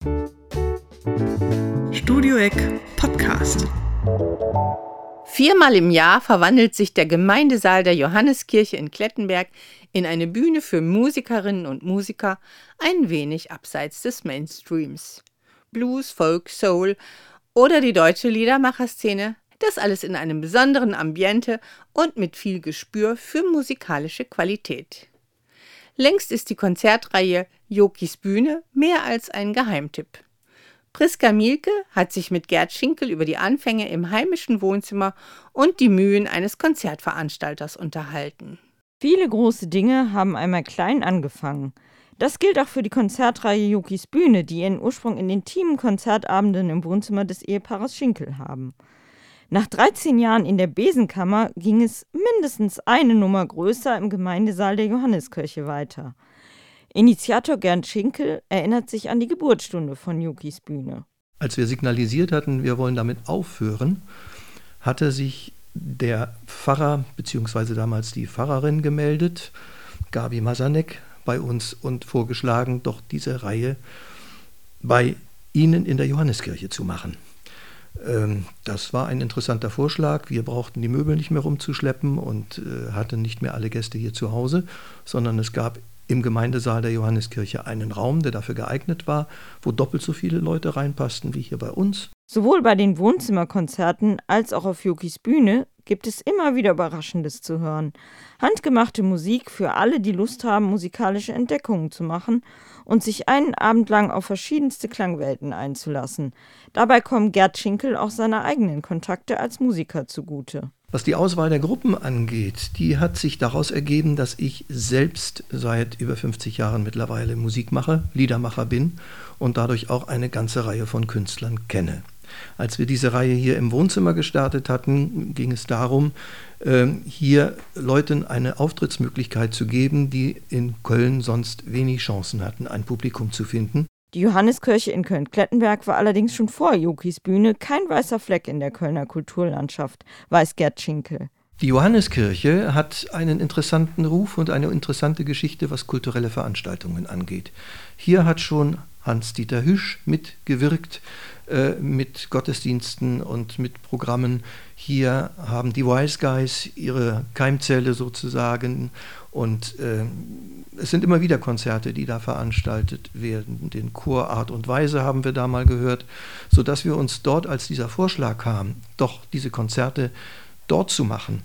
Studio Eck Podcast. 4-mal im Jahr verwandelt sich der Gemeindesaal der Johanneskirche in Klettenberg in eine Bühne für Musikerinnen und Musiker, ein wenig abseits des Mainstreams. Blues, Folk, Soul oder die deutsche Liedermacherszene, das alles in einem besonderen Ambiente und mit viel Gespür für musikalische Qualität. Längst ist die Konzertreihe Jokis Bühne mehr als ein Geheimtipp. Priska Mielke hat sich mit Gerd Schinkel über die Anfänge im heimischen Wohnzimmer und die Mühen eines Konzertveranstalters unterhalten. Viele große Dinge haben einmal klein angefangen. Das gilt auch für die Konzertreihe Jokis Bühne, die ihren Ursprung in intimen Konzertabenden im Wohnzimmer des Ehepaares Schinkel haben. Nach 13 Jahren in der Besenkammer ging es mindestens eine Nummer größer im Gemeindesaal der Johanneskirche weiter. Initiator Gerd Schinkel erinnert sich an die Geburtsstunde von Jokis Bühne. Als wir signalisiert hatten, wir wollen damit aufhören, hatte sich der Pfarrer bzw. damals die Pfarrerin gemeldet, Gabi Masanek, bei uns und vorgeschlagen, doch diese Reihe bei Ihnen in der Johanneskirche zu machen. Das war ein interessanter Vorschlag. Wir brauchten die Möbel nicht mehr rumzuschleppen und hatten nicht mehr alle Gäste hier zu Hause, sondern es gab im Gemeindesaal der Johanneskirche einen Raum, der dafür geeignet war, wo doppelt so viele Leute reinpassten wie hier bei uns. Sowohl bei den Wohnzimmerkonzerten als auch auf Jokis Bühne gibt es immer wieder Überraschendes zu hören. Handgemachte Musik für alle, die Lust haben, musikalische Entdeckungen zu machen und sich einen Abend lang auf verschiedenste Klangwelten einzulassen. Dabei kommen Gerd Schinkel auch seine eigenen Kontakte als Musiker zugute. Was die Auswahl der Gruppen angeht, die hat sich daraus ergeben, dass ich selbst seit über 50 Jahren mittlerweile Musik mache, Liedermacher bin und dadurch auch eine ganze Reihe von Künstlern kenne. Als wir diese Reihe hier im Wohnzimmer gestartet hatten, ging es darum, hier Leuten eine Auftrittsmöglichkeit zu geben, die in Köln sonst wenig Chancen hatten, ein Publikum zu finden. Die Johanneskirche in Köln-Klettenberg war allerdings schon vor Jokis Bühne kein weißer Fleck in der Kölner Kulturlandschaft, weiß Gerd Schinkel. Die Johanneskirche hat einen interessanten Ruf und eine interessante Geschichte, was kulturelle Veranstaltungen angeht. Hier hat schon Hans-Dieter Hüsch mitgewirkt mit Gottesdiensten und mit Programmen. Hier haben die Wise Guys ihre Keimzelle sozusagen und es sind immer wieder Konzerte, die da veranstaltet werden. Den Chor Art und Weise haben wir da mal gehört, sodass wir uns dort, als dieser Vorschlag kam, doch diese Konzerte dort zu machen,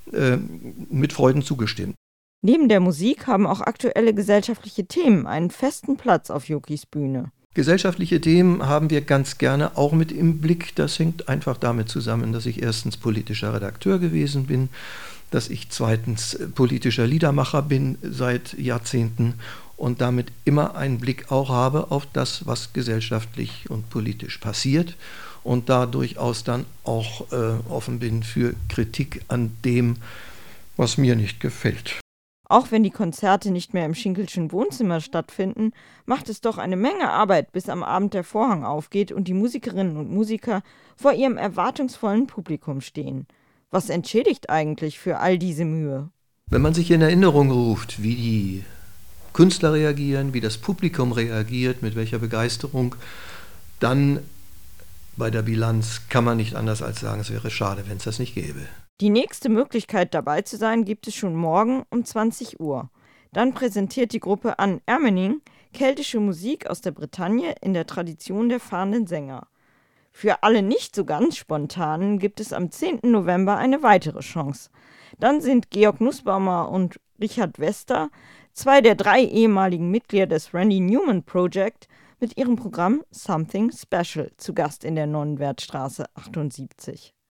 mit Freuden zugestimmt. Neben der Musik haben auch aktuelle gesellschaftliche Themen einen festen Platz auf Jokis Bühne. Gesellschaftliche Themen haben wir ganz gerne auch mit im Blick. Das hängt einfach damit zusammen, dass ich erstens politischer Redakteur gewesen bin, dass ich zweitens politischer Liedermacher bin seit Jahrzehnten und damit immer einen Blick auch habe auf das, was gesellschaftlich und politisch passiert und da durchaus dann auch offen bin für Kritik an dem, was mir nicht gefällt. Auch wenn die Konzerte nicht mehr im Schinkelschen Wohnzimmer stattfinden, macht es doch eine Menge Arbeit, bis am Abend der Vorhang aufgeht und die Musikerinnen und Musiker vor ihrem erwartungsvollen Publikum stehen. Was entschädigt eigentlich für all diese Mühe? Wenn man sich in Erinnerung ruft, wie die Künstler reagieren, wie das Publikum reagiert, mit welcher Begeisterung, dann bei der Bilanz kann man nicht anders als sagen, es wäre schade, wenn es das nicht gäbe. Die nächste Möglichkeit dabei zu sein, gibt es schon morgen um 20 Uhr. Dann präsentiert die Gruppe An Ermening keltische Musik aus der Bretagne in der Tradition der fahrenden Sänger. Für alle nicht so ganz Spontanen gibt es am 10. November eine weitere Chance. Dann sind Georg Nussbaumer und Richard Wester, 2 der 3 ehemaligen Mitglieder des Randy Newman Project, mit ihrem Programm Something Special zu Gast in der Nonnenwertstraße 78.